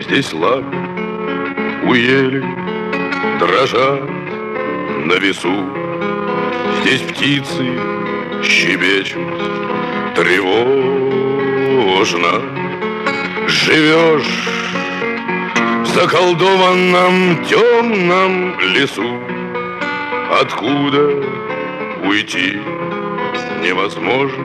Здесь лапы у ели дрожат на весу. Здесь птицы щебечут тревожно. Живешь в заколдованном темном лесу, откуда уйти невозможно.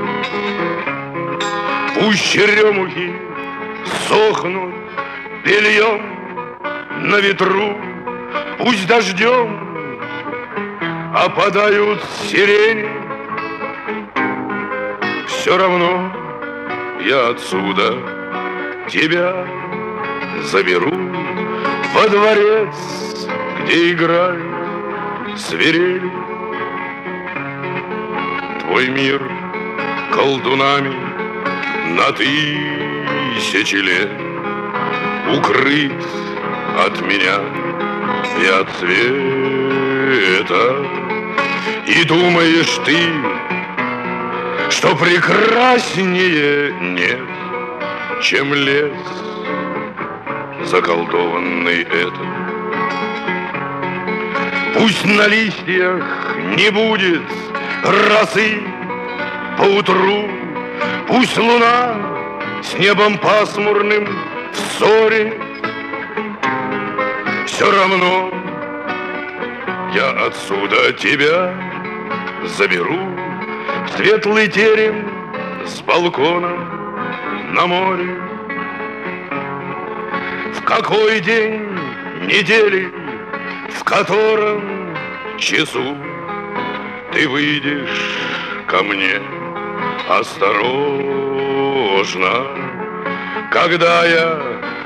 Пусть черемухи сохнут бельем на ветру, пусть дождем опадают сирени, все равно я отсюда тебя заберу во дворец, где играет свирели. Твой мир колдунами на тысячи лет укрыт от меня и от света. И думаешь ты, что прекраснее нет, чем лес заколдованный этот. Пусть на листьях не будет росы поутру, пусть луна с небом пасмурным в ссоре, все равно я отсюда тебя заберу в светлый терем с балконом на море. В какой день недели, в котором часу ты выйдешь ко мне осторожно, когда я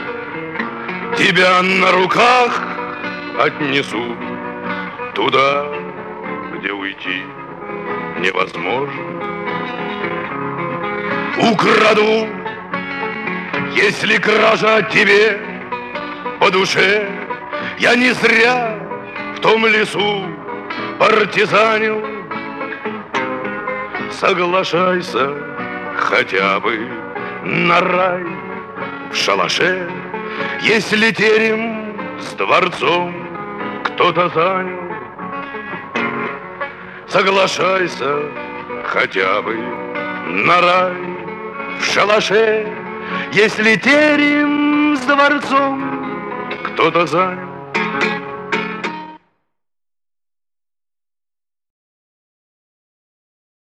тебя на руках отнесу туда, где уйти невозможно. Украду, если кража тебе по душе. Я не зря в том лесу партизанил. Соглашайся хотя бы на рай в шалаше, если терем с дворцом кто-то занял. Соглашайся хотя бы на рай в шалаше, если терем с дворцом кто-то занял.